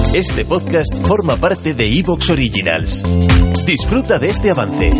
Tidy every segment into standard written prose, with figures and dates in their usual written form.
Este podcast forma parte de Evox Originals. Disfruta de este avance.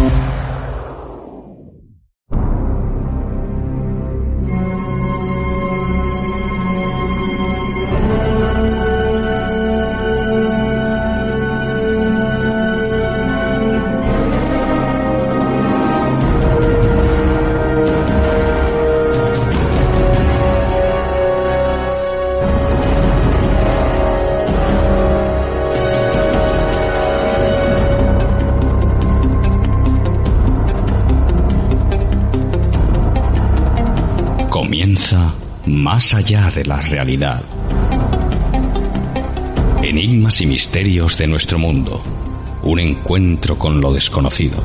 Comienza Más allá de la realidad. Enigmas y misterios de nuestro mundo. Un encuentro con lo desconocido.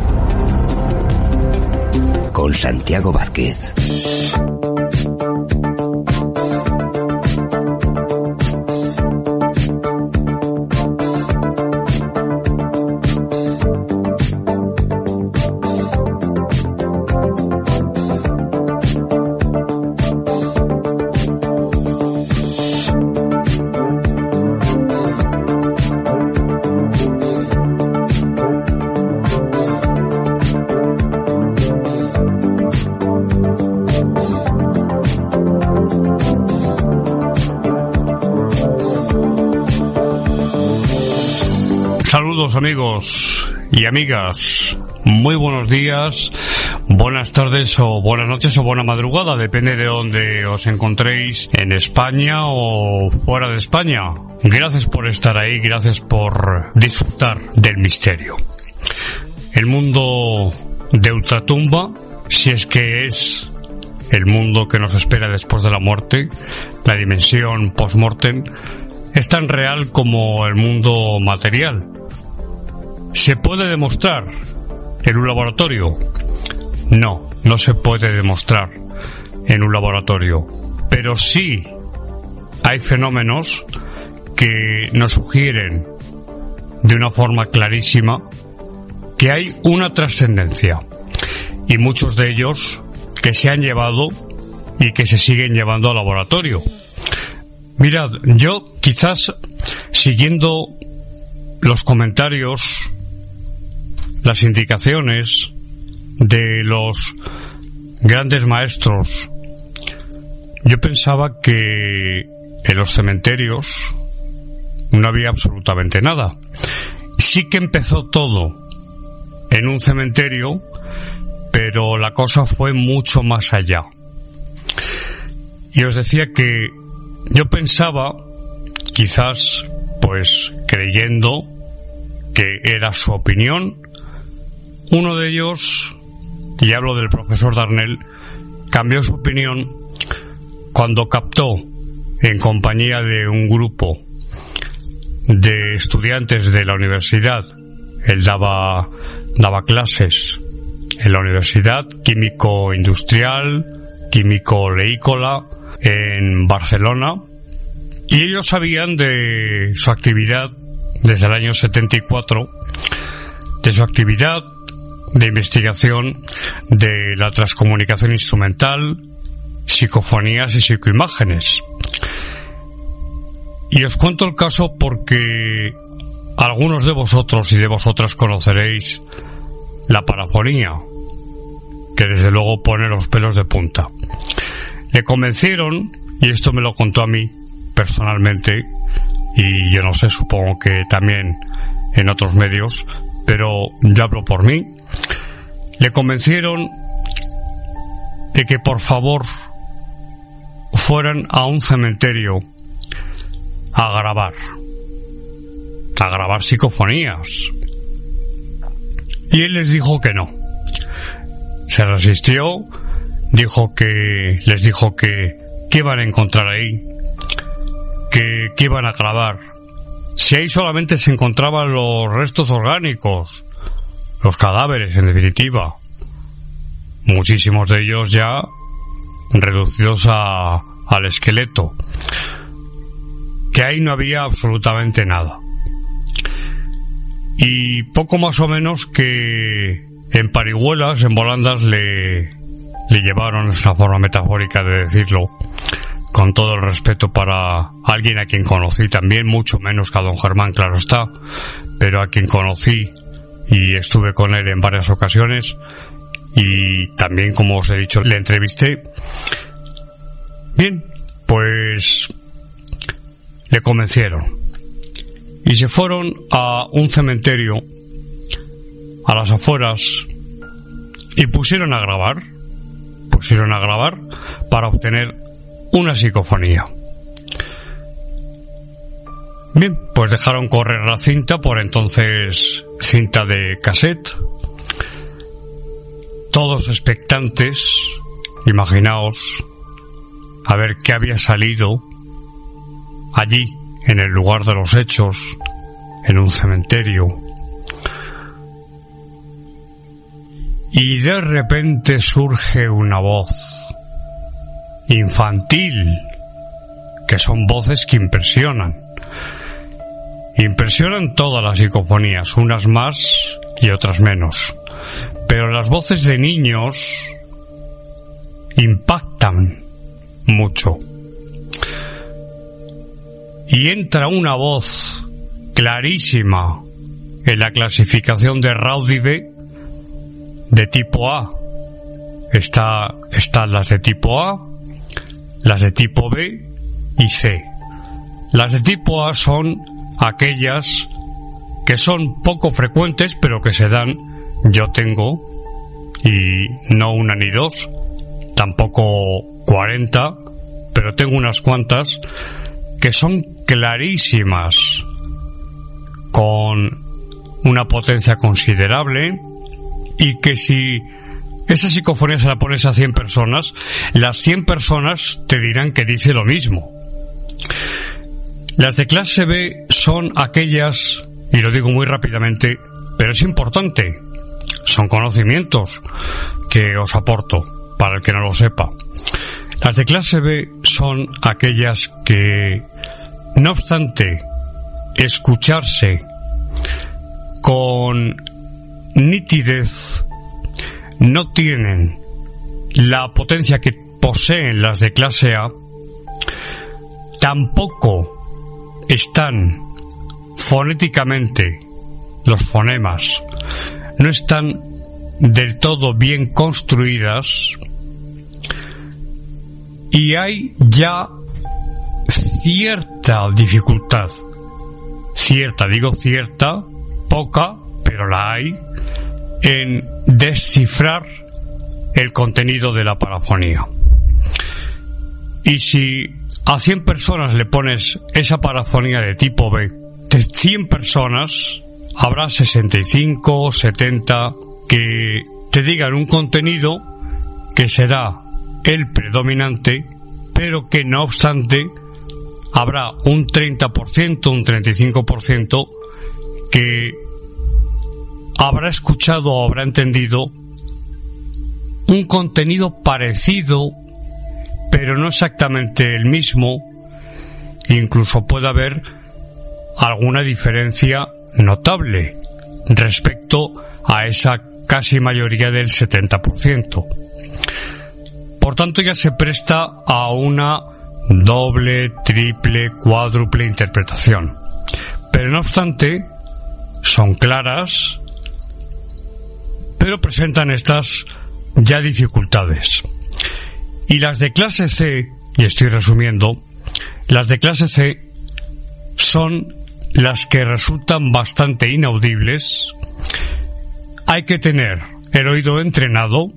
Con Santiago Vázquez. Saludos amigos y amigas, muy buenos días, buenas tardes o buenas noches o buena madrugada, depende de donde os encontréis, en España o fuera de España. Gracias por estar ahí, gracias por disfrutar del misterio. El mundo de ultratumba, si es que es el mundo que nos espera después de la muerte, la dimensión post-mortem, es tan real como el mundo material. ¿Se puede demostrar en un laboratorio? No, no se puede demostrar en un laboratorio. Pero sí hay fenómenos que nos sugieren de una forma clarísima que hay una trascendencia. Y muchos de ellos que se han llevado y que se siguen llevando al laboratorio. Mirad, yo quizás siguiendo los comentarios, las indicaciones de los grandes maestros, yo pensaba que en los cementerios no había absolutamente nada. Sí que empezó todo en un cementerio, pero la cosa fue mucho más allá. Y os decía que yo pensaba, quizás pues creyendo que era su opinión, uno de ellos, y hablo del profesor Darnell, cambió su opinión cuando captó, en compañía de un grupo de estudiantes de la universidad, él daba clases en la universidad, químico industrial, químico leícola, en Barcelona, y ellos sabían de su actividad desde el año 74, de su actividad de investigación de la transcomunicación instrumental, psicofonías y psicoimágenes. Y os cuento el caso porque algunos de vosotros y de vosotras conoceréis la parafonía, que desde luego pone los pelos de punta. Le convencieron, y esto me lo contó a mí personalmente, y yo no sé, supongo que también en otros medios, pero yo hablo por mí, le convencieron de que por favor fueran a un cementerio a grabar psicofonías. Y él les dijo que no. Se resistió, les dijo que qué iban a encontrar ahí, que iban a grabar. Si ahí solamente se encontraban los restos orgánicos, los cadáveres en definitiva, muchísimos de ellos ya reducidos al esqueleto, que ahí no había absolutamente nada. Y poco más o menos que en parihuelas, en volandas le llevaron, es una forma metafórica de decirlo, con todo el respeto para alguien a quien conocí también, mucho menos que a don Germán, claro está, pero a quien conocí y estuve con él en varias ocasiones y también, como os he dicho, le entrevisté. Bien, pues le convencieron y se fueron a un cementerio a las afueras y pusieron a grabar para obtener una psicofonía. Bien, pues dejaron correr la cinta, por entonces cinta de cassette, todos expectantes, imaginaos a ver qué había salido allí, en el lugar de los hechos, en un cementerio. Y de repente surge una voz infantil, que son voces que impresionan. Impresionan todas las psicofonías, unas más y otras menos. Pero las voces de niños impactan mucho. Y entra una voz clarísima en la clasificación de Raudive de tipo A. Están las de tipo A, las de tipo B y C. Las de tipo A son aquellas que son poco frecuentes, pero que se dan. Yo tengo, y no una ni dos, tampoco 40, pero tengo unas cuantas que son clarísimas, con una potencia considerable, y que si esa psicofonía se la pones a 100 personas, las 100 personas te dirán que dice lo mismo. Las de clase B son aquellas, y lo digo muy rápidamente, pero es importante, son conocimientos que os aporto para el que no lo sepa. Las de clase B son aquellas que, no obstante escucharse con nitidez, no tienen la potencia que poseen las de clase A, tampoco están fonéticamente, los fonemas no están del todo bien construidas, y hay ya cierta dificultad, cierta, poca, pero la hay, en descifrar el contenido de la parafonía. Y si a 100 personas le pones esa parafonía de tipo B, de 100 personas habrá 65 o 70 que te digan un contenido que será el predominante, pero que no obstante habrá un 30%, un 35% que habrá escuchado o habrá entendido un contenido parecido, pero no exactamente el mismo. Incluso puede haber alguna diferencia notable respecto a esa casi mayoría del 70%. Por tanto, ya se presta a una doble, triple, cuádruple interpretación. Pero no obstante, son claras, pero presentan estas ya dificultades. Y las de clase C, y estoy resumiendo, las de clase C son las que resultan bastante inaudibles. Hay que tener el oído entrenado.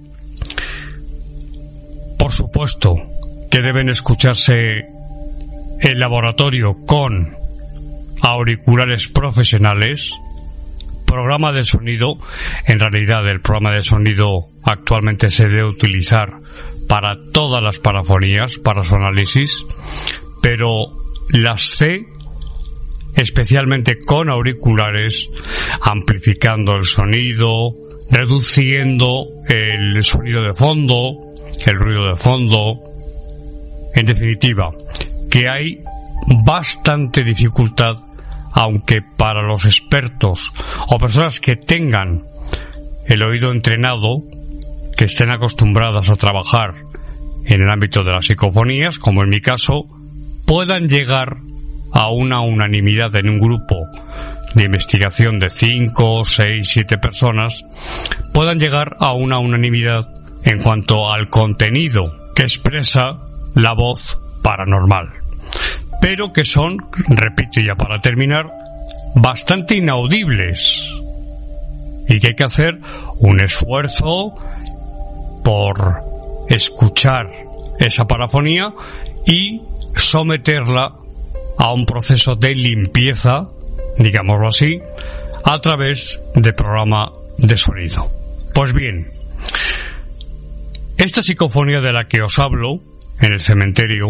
Por supuesto que deben escucharse en laboratorio con auriculares profesionales. Programa de sonido, en realidad el programa de sonido actualmente se debe utilizar para todas las parafonías, para su análisis, pero las C, especialmente con auriculares, amplificando el sonido, reduciendo el sonido de fondo, el ruido de fondo. En definitiva, que hay bastante dificultad, aunque para los expertos o personas que tengan el oído entrenado, que estén acostumbradas a trabajar en el ámbito de las psicofonías, como en mi caso, puedan llegar a una unanimidad en un grupo de investigación de 5, 6, 7 personas, puedan llegar a una unanimidad en cuanto al contenido que expresa la voz paranormal, pero que son, repito ya para terminar, bastante inaudibles y que hay que hacer un esfuerzo por escuchar esa parafonía y someterla a un proceso de limpieza, digámoslo así, a través de programa de sonido. Pues bien, esta psicofonía de la que os hablo en el cementerio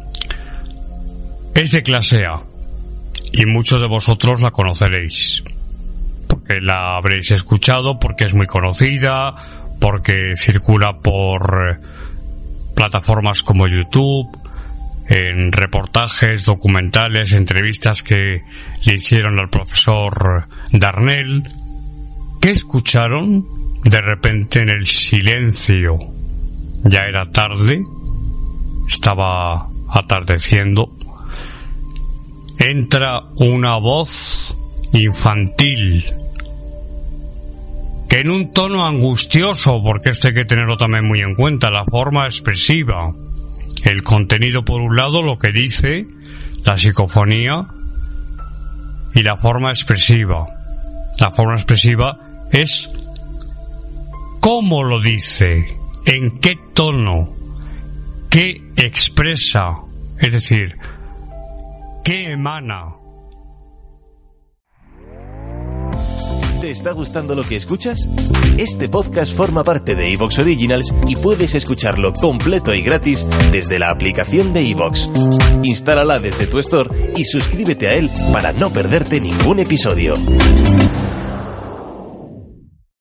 es de clase A y muchos de vosotros la conoceréis porque la habréis escuchado, porque es muy conocida, porque circula por plataformas como YouTube, en reportajes, documentales, entrevistas que le hicieron al profesor Darnell. ¿Qué escucharon? De repente, en el silencio, ya era tarde, estaba atardeciendo, entra una voz infantil que en un tono angustioso, porque esto hay que tenerlo también muy en cuenta, la forma expresiva, el contenido por un lado, lo que dice la psicofonía, y la forma expresiva. La forma expresiva es cómo lo dice, en qué tono, qué expresa, es decir, qué emana. ¿Te está gustando lo que escuchas? Este podcast forma parte de iVoox Originals y puedes escucharlo completo y gratis desde la aplicación de iVoox. Instálala desde tu store y suscríbete a él para no perderte ningún episodio.